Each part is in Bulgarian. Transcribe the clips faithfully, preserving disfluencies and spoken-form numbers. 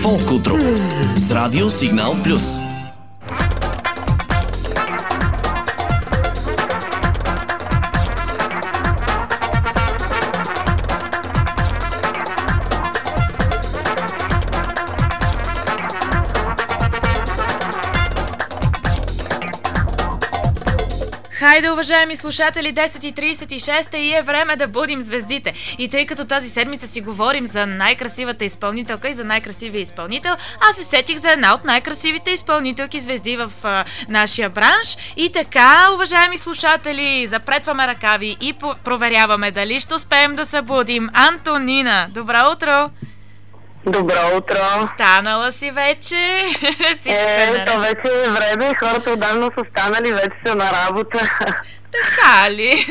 Фолк утро с Радио Сигнал Плюс. Хайде, уважаеми слушатели, десет и тридесет и шест и е време да будим звездите. И тъй като тази седмица си говорим за най-красивата изпълнителка и за най-красивия изпълнител, аз се сетих за една от най-красивите изпълнителки звезди в а, нашия бранш. И така, уважаеми слушатели, запретваме ръкави и по- проверяваме дали ще успеем да събудим Антонина. Добро утро! Добро утро! Станала си вече? Е, то вече е време, хората отдавна са станали, вече са на работа. Така ли?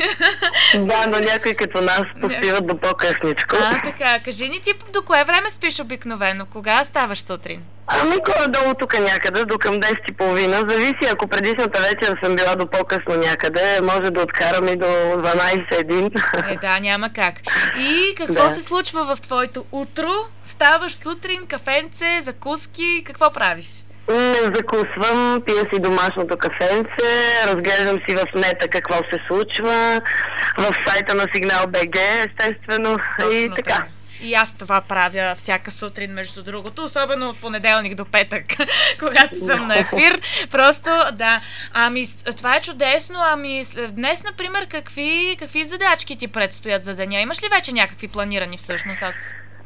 Да, но някои като нас поспиват до по-късничко. А, така, кажи ни ти до кое време спиш обикновено? Кога ставаш сутрин? Ами горе-долу тук някъде, до към десет и половина. Зависи, ако предишната вечер съм била до по-късно някъде, може да откарам и до дванайсет един. Е, да, няма как. И какво Да. се случва в твоето утро? Ставаш сутрин, кафенце, закуски, какво правиш? Не закусвам, пия си домашното кафенце, разглеждам си в нета какво се случва, в сайта на Сигнал БГ, естествено, и Точно така. И аз това правя всяка сутрин, между другото, особено от понеделник до петък, когато съм на ефир. Просто, да. Ами, това е чудесно. Ами, днес, например, какви, какви задачки ти предстоят за деня? Имаш ли вече някакви планирани всъщност? Аз...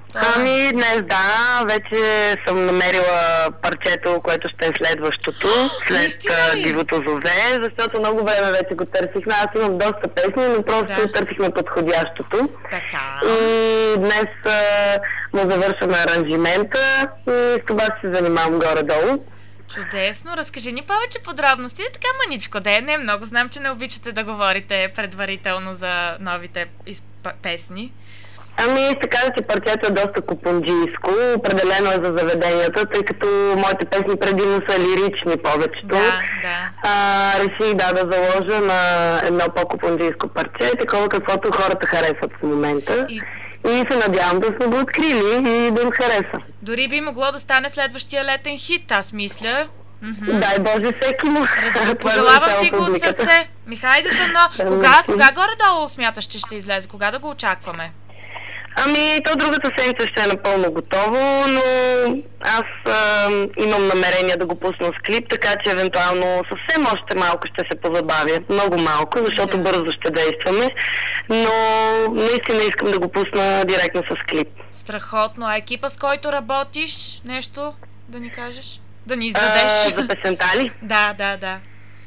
Ами днес да, вече съм намерила парчето, което ще е следващото, след Наистина ли? Дивото зове, защото много време вече го търсихме. Аз имам доста песни, но просто Да. търсихме подходящото. Така. И днес а, му завършваме аранжимента и с това ще се занимавам горе-долу. Чудесно. Разкажи ни повече подробности. Така маничко да е. Не много. Знам, че не обичате да говорите предварително за новите изп... песни. Ами, така да че парчето е доста купунджийско, определено е за заведенията, тъй като моите песни предимно са лирични повечето. Да, да. А, реших да, да заложа на едно по-купунджийско парче, такова каквото хората харесват в момента. И И се надявам да сме го открили и да им хареса. дори би могло да стане следващия летен хит, аз мисля. Мгм. Дай Боже всеки му. Разбира, Това е пожелавам за ти го от публиката. сърце. Михайде, но кога, Merci. кога горе-долу смяташ, че ще излезе? Кога да го очакваме? Ами, то другата седмица ще е напълно готово, но аз а, имам намерение да го пусна с клип, така че евентуално съвсем още малко ще се позабавя. Много малко, защото Да. бързо ще действаме, но наистина искам да го пусна директно с клип. Страхотно. А екипа, с който работиш, нещо да ни кажеш? Да ни А, издадеш? за песента ли? Да, да, да.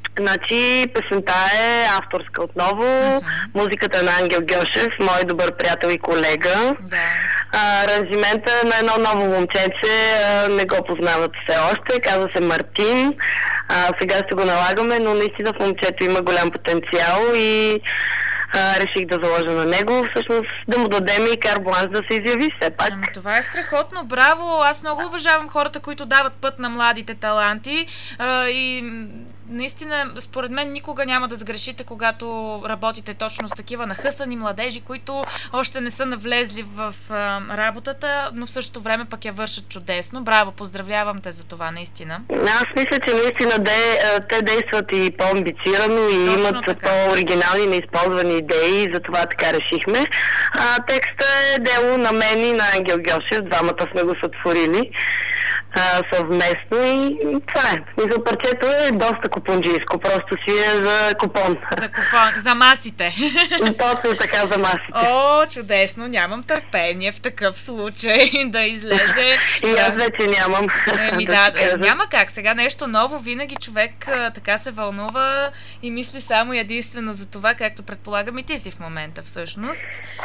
Значи, песента е авторска отново, музиката е на Ангел Гьошев, мой добър приятел и колега. Да. А, аранжимента е на едно ново момченце, а, не го познават все още, казва се Мартин. А, сега ще го налагаме, но наистина в момчето има голям потенциал и а, реших да заложа на него, всъщност да му дадем и карбланш да се изяви все пак. Ами това е страхотно, браво! Аз много уважавам хората, които дават път на младите таланти а, и м, наистина, според мен, никога няма да сгрешите, когато работите точно с такива нахъсани младежи, които още не са навлезли в а, работата, но в същото време пък я вършат чудесно. Браво, поздравлявам те за това, наистина. Аз мисля, че наистина де, а, те действат и по-амбицирано и Точно имат така. по-оригинални, неизползвани идеи, и затова така решихме. А, текстът е дело на мен и на Ангел Гьошев, двамата сме го сътворили а, съвместно и това е. И за парчето е доста купонджийско, просто си е за купон. За купон, за масите. Точно така за масите. О, чудесно, нямам търпение в такъв случай да излезе. И Да. аз вече нямам. Еми да да, ти кажа. няма как. Сега нещо ново, винаги човек а, така се вълнува и мисли само и единствено за това, както предполагам и ти си в момента всъщност.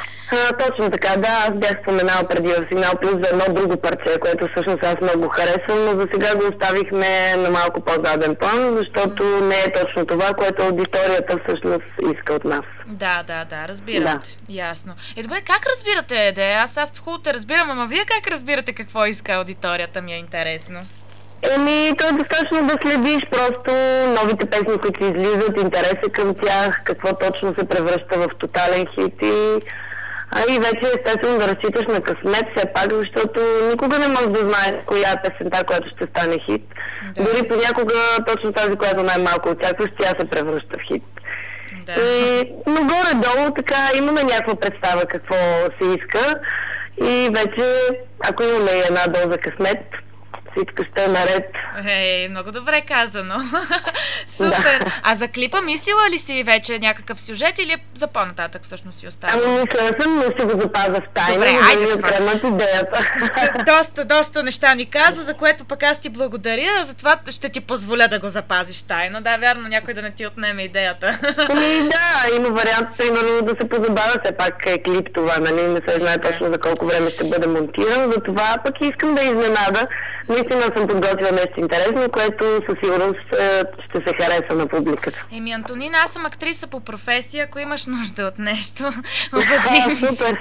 А, точно така, да, аз бях споменала преди в Сигнал Плюс за едно друго парче, което всъщност аз много харесвам, но за сега го оставихме на малко по-заден план, защото не е точно това, което аудиторията всъщност иска от нас. Да, да, да, разбирам Да. те. Ясно. Е, добре, как разбирате, де? Аз, аз хубаво те разбирам, ама вие как разбирате какво иска аудиторията, ми е интересно. Еми, то е достатъчно да следиш просто новите песни, които излизат, интереса към тях, какво точно се превръща в тотален хит и А и вече естествено да разчиташ на късмет все пак, защото никога не можеш да знаеш коя е песента, която ще стане хит. Да. Дори понякога точно тази, която най-малко очакваш, тя се превръща в хит. Да. И, но горе-долу така имаме някаква представа какво се иска и вече, ако имаме една доза късмет, всичко ще е наред. Ей, много добре казано. Супер! Да. А за клипа мислила ли си вече някакъв сюжет или за по-нататък всъщност си остава? Ами мисля съм, но ще го запазя в тайна. Добре, да айде да приемат идеята. Доста, доста неща ни каза, за което пък аз ти благодаря, затова ще ти позволя да го запазиш тайна. Да, вярно, някой да не ти отнеме идеята. Ами да, има вариант, примерно да се позабавя, все пак е клип това, нали? Не се знае точно за колко време ще бъде монтиран, затова пък искам да изненада. Наистина съм подготвила нещо интересно, което със сигурност ще се хареса на публиката. Еми, Антонина, аз съм актриса по професия, ако имаш нужда от нещо, обади ми. Супер!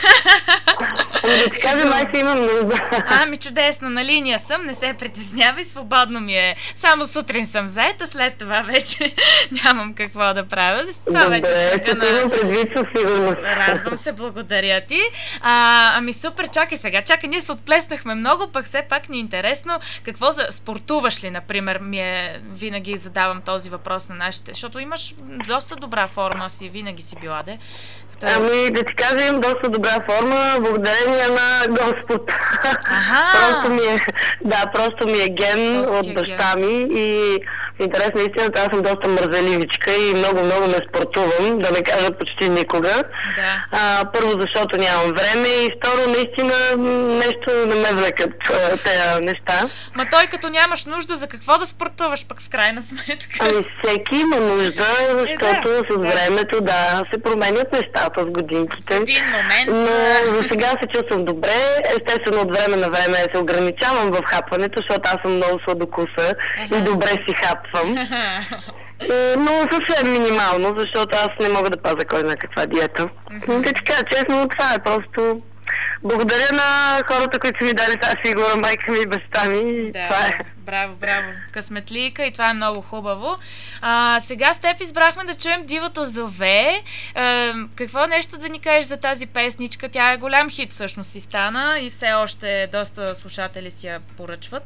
Ами да ти кажа, май си имам нужда. Ами чудесно, на линия съм, не се притеснявай, свободно ми е. Само сутрин съм заета, след това вече нямам какво да правя. Това Добре, вече ще на... имам предвид със сигурност. Радвам се, благодаря ти. А, ами супер, чакай сега, чакай, ние се отплеснахме много, пък все пак ни е интересно какво за... спортуваш ли, например, ми е, винаги задавам този въпрос на нашите, защото имаш доста добра форма си, винаги си била, де. Ами да ти кажа, имам доста добра форма, благодарение на Господ. Просто ми е, да, просто ми е ген Простия от баща ген. ми и в интерес на истината аз съм доста мързеливичка и много-много не спортувам, да не кажа почти никога. Да. А, първо, защото нямам време и второ, наистина нещо не ме влекат тези неща. Ма той като нямаш нужда, за какво да спортуваш пък в крайна сметка? Ами всеки има нужда, защото е, да, с времето да се променят нещата с годинките. Един момент. Но за сега се чувствам добре. Естествено от време на време се ограничавам в хапването, защото аз съм много сладокуса и добре си хапвам. Но съвсем минимално, защото аз не мога да пазя кой на каква диета. Mm-hmm. Да ти кажа честно, това е просто... Благодаря на хората, които са ми дали тази фигура, майка ми и баща ми. Да, това е. Браво, браво. Късметлийка и това е много хубаво. А, сега с теб избрахме да чуем Дивото зове. А, какво нещо да ни кажеш за тази песничка? Тя е голям хит всъщност и стана и все още доста слушатели си я поръчват.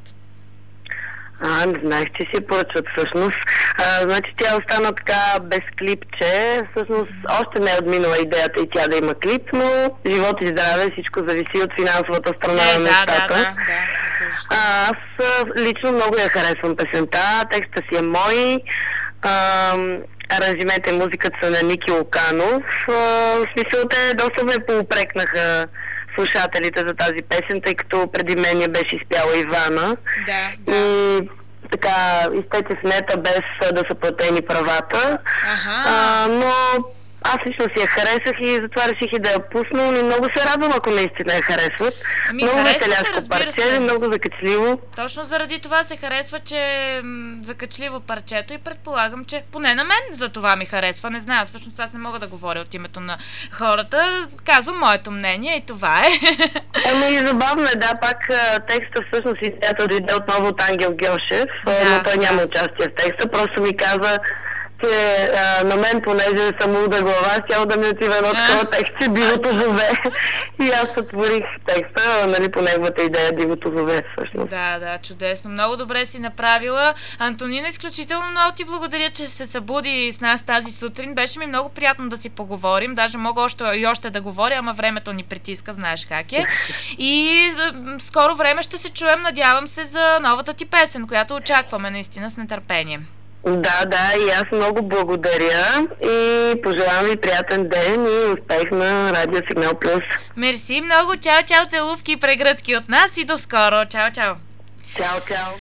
А, не знаех, че си поръчват всъщност. А, значи тя остана така без клипче. Всъщност още не е отминала идеята и тя да има клип, но живот и здраве, всичко зависи от финансовата страна е, на да, нещата. Да, да, да. А, аз лично много я харесвам песента, текста си е мой, а, аранжимент и музиката са на Ники Луканов. А, в смисъл те доста ме поупрекнаха слушателите за тази песен, тъй като преди мен я беше изпяла Ивана. Да, да. И така, изтече в нета без да са платени правата. Ага. А, но аз лично си я харесах и затова реших и да я пусна, но много се радвам, ако наистина я харесват. Ами, много веселяско парче, много закачливо. Точно заради това се харесва, че е закачливо парчето и предполагам, че поне на мен за това ми харесва. Не знам, всъщност аз не мога да говоря от името на хората. Казвам моето мнение и това е. Ами забавно е, да, пак текста всъщност идеята дойде отново от Ангел Гьошев, да, но той няма да. участие в текста, просто ми каза, че а, на мен, понеже съм луда глава, щяло да ми отива едно такова текст, че Дивото зове. И аз сътворих текста, нали, по неговата идея Дивото зове всъщност. Да, да, чудесно. Много добре си направила. Антонина, изключително много ти благодаря, че се събуди с нас тази сутрин. Беше ми много приятно да си поговорим. Даже мога още и още да говоря, ама времето ни притиска, знаеш как е. И м- скоро време ще се чуем, надявам се, за новата ти песен, която очакваме наистина с нетърпение. Да, да, и аз много благодаря и пожелавам ви приятен ден и успех на Радио Сигнал Плюс. Мерси много, чао, чао, целувки и прегръдки от нас и до скоро. Чао, чао. Чао, чао.